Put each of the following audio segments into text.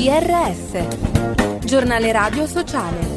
GRS, Giornale Radio Sociale.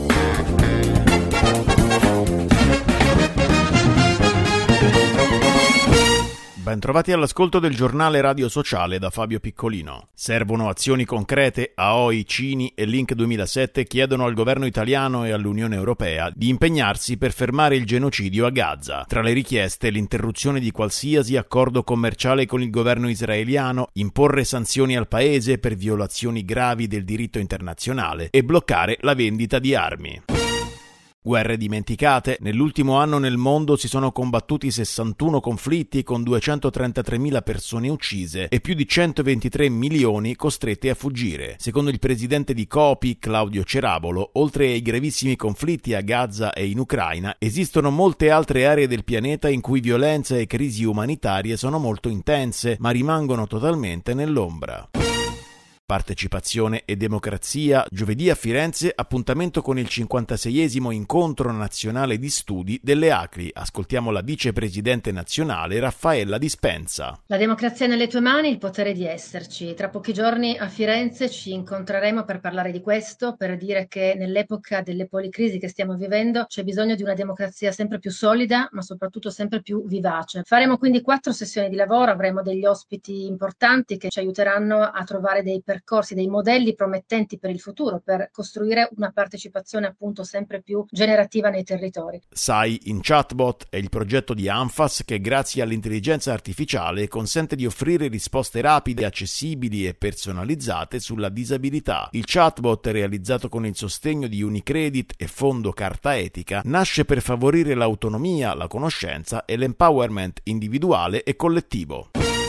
Bentrovati all'ascolto del Giornale Radio Sociale da Fabio Piccolino. Servono azioni concrete? AOI, Cini e Link 2007 chiedono al governo italiano e all'Unione Europea di impegnarsi per fermare il genocidio a Gaza. Tra le richieste l'interruzione di qualsiasi accordo commerciale con il governo israeliano, imporre sanzioni al paese per violazioni gravi del diritto internazionale e bloccare la vendita di armi. Guerre dimenticate. Nell'ultimo anno nel mondo si sono combattuti 61 conflitti con 233.000 persone uccise e più di 123 milioni costrette a fuggire. Secondo il presidente di COPI, Claudio Cerabolo, oltre ai gravissimi conflitti a Gaza e in Ucraina, esistono molte altre aree del pianeta in cui violenza e crisi umanitarie sono molto intense, ma rimangono totalmente nell'ombra. Partecipazione e democrazia. Giovedì a Firenze appuntamento con il 56esimo incontro nazionale di studi delle ACLI. Ascoltiamo la vicepresidente nazionale Raffaella Dispenza. La democrazia è nelle tue mani, il potere di esserci. Tra pochi giorni a Firenze ci incontreremo per parlare di questo, per dire che nell'epoca delle policrisi che stiamo vivendo c'è bisogno di una democrazia sempre più solida, ma soprattutto sempre più vivace. Faremo quindi 4 sessioni di lavoro, avremo degli ospiti importanti che ci aiuteranno a trovare dei percorsi, dei modelli promettenti per il futuro, per costruire una partecipazione appunto sempre più generativa nei territori. SAI in chatbot è il progetto di ANFAS che grazie all'intelligenza artificiale consente di offrire risposte rapide, accessibili e personalizzate sulla disabilità. Il chatbot, realizzato con il sostegno di Unicredit e Fondo Carta Etica, nasce per favorire l'autonomia, la conoscenza e l'empowerment individuale e collettivo.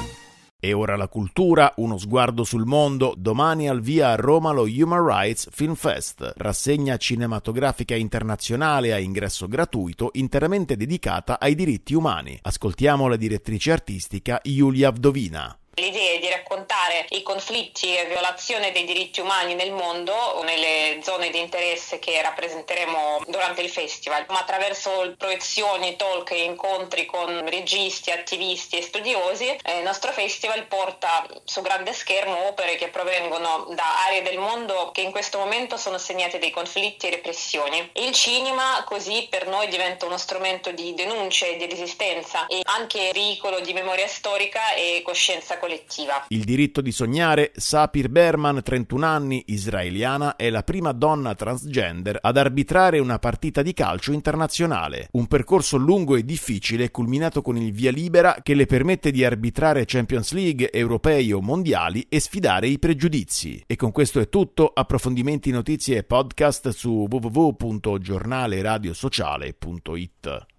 E ora la cultura, uno sguardo sul mondo. Domani al via a Roma lo Human Rights Film Fest, rassegna cinematografica internazionale a ingresso gratuito interamente dedicata ai diritti umani. Ascoltiamo la direttrice artistica Julia Vdovina. L'idea è di raccontare i conflitti e violazione dei diritti umani nel mondo nelle zone di interesse che rappresenteremo durante il festival, ma attraverso proiezioni, talk e incontri con registi, attivisti e studiosi. Il nostro festival porta su grande schermo opere che provengono da aree del mondo che in questo momento sono segnate dai conflitti e repressioni. Il cinema così per noi diventa uno strumento di denuncia e di resistenza e anche veicolo di memoria storica e coscienza collettiva. Il diritto di sognare. Sapir Berman, 31 anni, israeliana, è la prima donna transgender ad arbitrare una partita di calcio internazionale. Un percorso lungo e difficile culminato con il via libera che le permette di arbitrare Champions League, europei o mondiali e sfidare i pregiudizi. E con questo è tutto. Approfondimenti, notizie e podcast su www.giornaleradiosociale.it.